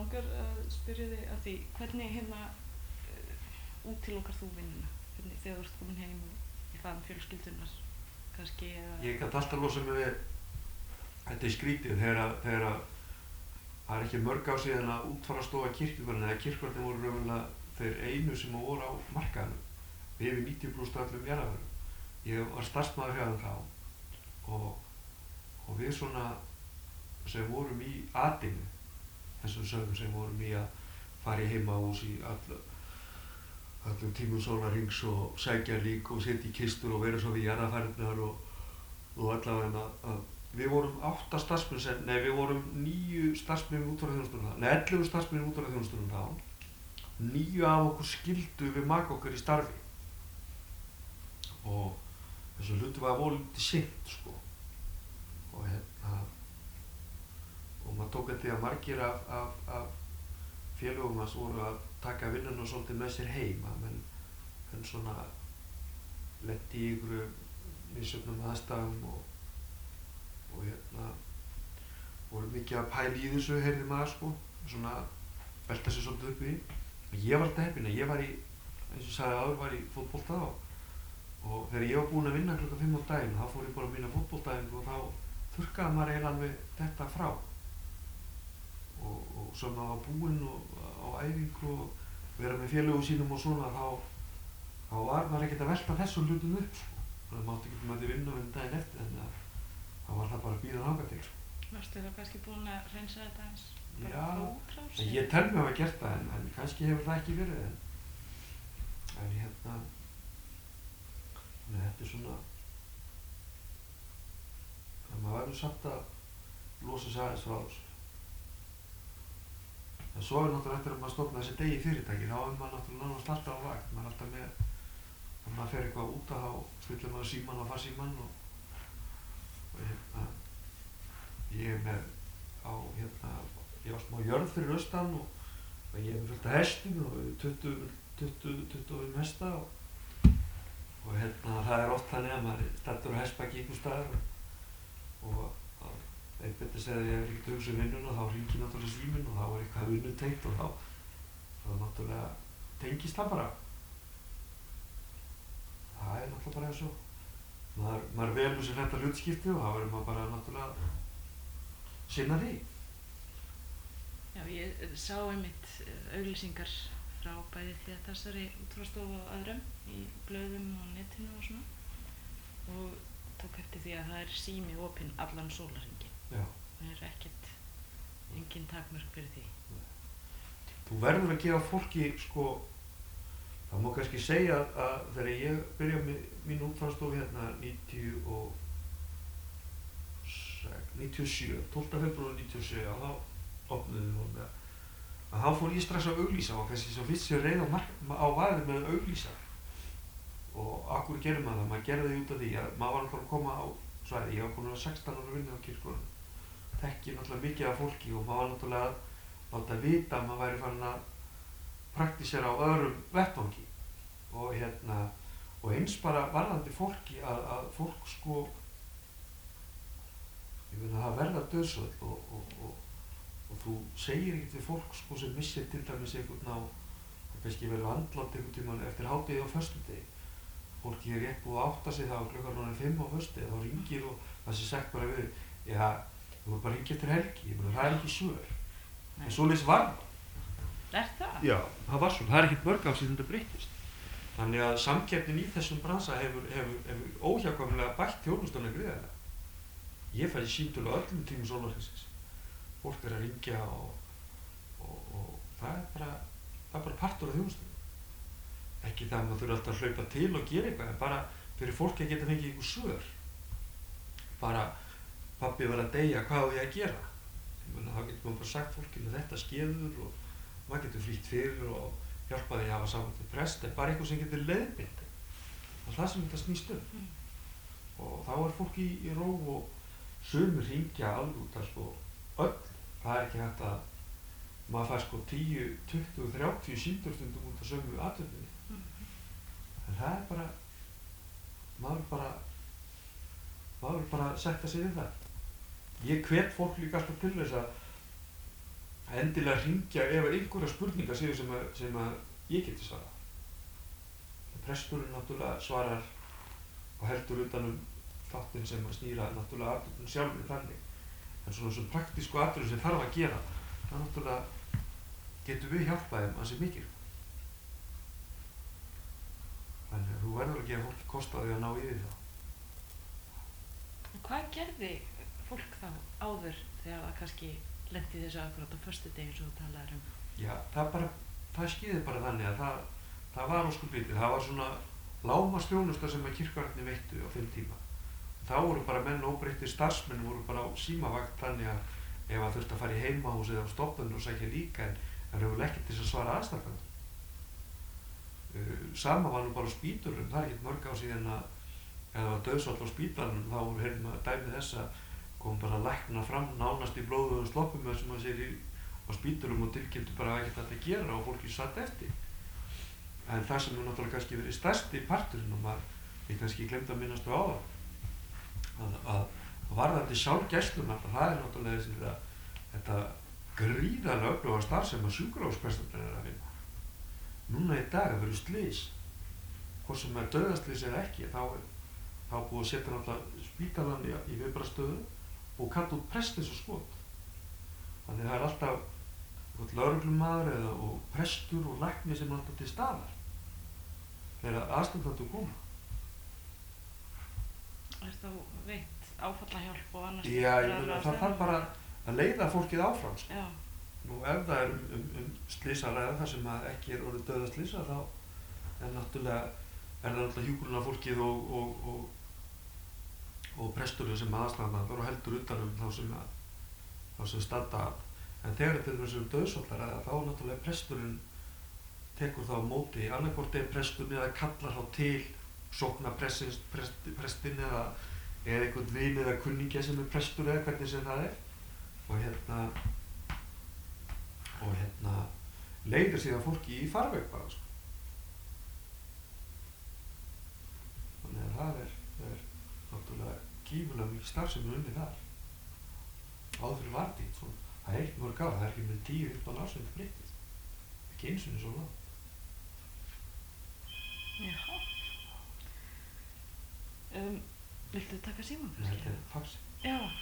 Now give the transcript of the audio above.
langar að spyrja þig að því hvernig útilokar þú vinnuna? Hvernig þegar þú ert komin heim og í faðm fjölskyldunar kannski eða... Ég gat alltaf losað mig við, þetta skrítið þegar það ekki mörg ár síðan að útfararstofa kirkjugarðin eða kirkjugarðin voru raunverulega þeir einu sem voru á markaðnum yfir 90% öllum jarðarvörum. Ég var starfsmaður hjá þeim þá og við svona sem vorum í atinu, þessum sögum sem vorum í að fara í heimahús í allum tímum sólarhrings og sækja lík og setja í kistur og vera svo við jarðarfarirnar og allavega að við vorum 8 starfsmenn, við vorum 9 starfsmenn í útfararþjónustunum þá, 11 starfsmenn í útfararþjónustunum þá. 9 af okkur skildu við maka okkar í starfi og þessu hluti var volið seint sko og maður tók eftir að margir af félögum hans voru að taka vinnuna svolítið með sér heim að menn svona lenti í ykkur misjöfnum aðstæðum og voru mikið að pæla í þessu heyrði maður sko svona velta sér svolítið upp í. Ég var alltaf heppinn að ég var eins og ég sagði áður, var í fótbolta og þegar ég var búinn að vinna klukkan 5 á daginn þá fór ég bara á mína fótboltaæfingu og þá þurrkaði maður eiginlega alveg þetta frá og svo maður var búinn á æfingu og vera með félögum sínum og svona þá var maður ekkert að velta þessum hlutum upp sko. Það mátti ekki maður vinna um daginn eftir þannig að þá var það bara að bíða þangað til sko. Varstu þá kannski búinn að hreinsa þetta eins? Já, ég tel mig að hafa gert það en kannski hefur það ekki verið en þetta svona maður verður samt að losa sig aðeins frá þessu. En svo náttúrulega eftir að maður stofna þessi degi fyrirtæki þá maður náttúrulega nánast alltaf á vakt. Maður alltaf með, þegar maður fer eitthvað út þá stillir maður símann og farsímann og ég með ég á smá jörð fyrir austan og ég hef fullt af hestum og 20 hesta og það oft þannig að maður stattur á hestbaki einhvers staðar og einn betur segði að ég hef ekkert hugsað vinnuna og þá hringir náttúrulega síminn og þá var eitthvað vinnutengt og þá náttúrulega tengist það bara. Það náttúrulega bara eins og maður velur sér þetta hlutskipti og þá verður maður bara náttúrulega sinna því. Já, ég sá einmitt auglýsingar frá bæði því að þessari útfararstofu og öðrum í blöðum og netinu og svona og tók eftir því að það sími opinn allan sólarhringinn. Já. Það engin takmörk fyrir því. Þú verður að gefa fólki sko, það má kannski segja að þegar ég byrjaði með mín útfararstofu hérna 97, 12. febrúar 97 og þá opnuðum við að þá fór ég strax að auglýsa og kannski svo fyrst sér reið á vaðið með að auglýsa og akkur gerir maður það, maður gerði því út af því að maður var náttúrulega að koma á svæði, ég var búinn að vera 16 ára að vinna á kirkjunum, þekki náttúrulega mikið af fólki og maður var náttúrulega að láta vita að maður væri farin að praktísera á öðrum vettvangi og eins bara varðandi fólki að fólk sko, ég meina það verða dauðsföll og þú segir ekkert við fólk sko sem missir til dæmis einhvern á það kannski verður andlátt einhvern tímann eftir hádegi á föstudegi. Fólki rétt búið að átta sig þá klukkan 5 á föstudegi, þá ringir og það sé sagt bara við, já, þú voru bara að ringja eftir helgi, ég meina það ekki svör. En svoleiðis var það. Það? Já, það var svona, það ekkert mörg ár síðan þetta breyttist. Þannig að samkeppnin í þessum bransa hefur óhjákvæmilega bætt þjónustuna gríðarlega. Ég fæ símtölu á öllum tímum sólarhringsins. Fólk að ringja og það bara partur af þjónustunni. Ekki það að maður þurfi alltaf að hlaupa til og gera eitthvað, en bara fyrir fólki að geta fengið einhver svör. Bara pabbi var að deyja, hvað á ég að gera? Þá getur maður bara sagt fólkinu þetta skeður og maður getur flýtt fyrir og hjálpa því að hafa samband við prest, en bara eitthvað sem getur leiðbeint. Það er það sem þetta snýst Og þá fólk í ró og sumir hringja alveg út af sko öll. Það ekki hægt að maður fær sko 10, 20, 30 símtölstundum út af sömu atvinninni. En það bara, maður bara setja sig við það. Ég hvet fólk líka alltaf til þess endilega hringja ef einhverja spurningar séu sem að ég geti svarað. Presturinn náttúrulega svarar og heldur utan þáttinn sem að snýra náttúrulega athöfnum sjálfri þannig. En svona praktísku atriði sem þarf að gera, það náttúrulega getum við hjálpað þeim ansi mikið. Þannig að þú verður að gefa fólki kost á því að ná yfir það. Og hvað gerði fólk þá áður þegar það kannski lenti þessu akkurat á föstudegi eins og þú talaðir um? Já, það skýði bara þannig að það var óskupið. Það var svona lágmarksþjónusta sem að kirkjugarðarnir veittu á þeim tíma. Þá voru bara menn óbreyttir starfsmenn voru bara á símavakt þannig að ef það þurfti að fara í heimahús eða á stofnun og sækja líka en það hefur ekkert til að svara aðstandandi. Sama var nú bara á spítölum, það er ekkert mörg á síðan að ef það var dauðsfall á spítalanum þá heyrðum maður dæmi þess að kom bara lækna fram nánast í blóðugum sloppum eða sem maður sér á spítölum og tilkynntu bara ekkert að þetta gera og fólki satt eftir. En það sem er náttúrulega kannski verið stærsti parturinn og ég kannski glemt að minnast á að varðandi sjálfgæsluna, það er náttúrulega þetta gríðarlega öfluga starf sem að sjúkrahúsprestarnir er að vinna. Núna í dag að verður slys, hvort sem er dauðaslys eða ekki, þá búið að setja náttúrulega spítalann í viðbragðsstöðu og kalla út prest eins og skot. Þannig það er alltaf lögreglumaður og prestur og læknir sem er alltaf til staðar þegar aðstandendur koma. Er þá veitt áfallahjálp og annars? Já, ég meina það þarf bara að leiða fólkið áfram, sko. Já. Nú ef það er slys að ræða þar sem að ekki er orðið dauðaslys þá er náttúrulega hjúkrunarfólkið og presturinn sem aðstandandar og heldur utan þá sem standa að. En þegar þetta er þessum dauðsfall að ræða þá náttúrulega presturinn tekur þá á móti annaðhvort einn presturinn eða kallar þá til sókna prestinn eða einhvern vin eða kunningja sem er prestur eða hvernig sem það er og leiðir síðan fólki í farveg bara, sko. Þannig að það er náttúrulega gífurlega mikið starf sem er unnið þar. Áður fyrir var þetta svona, það er eitt mörg ár, það er ekki með 10-15 ár sem þetta breyttist. Ekki einu sinni svo langt. Jaha. Viltu taka símann? Þetta er fax. Já.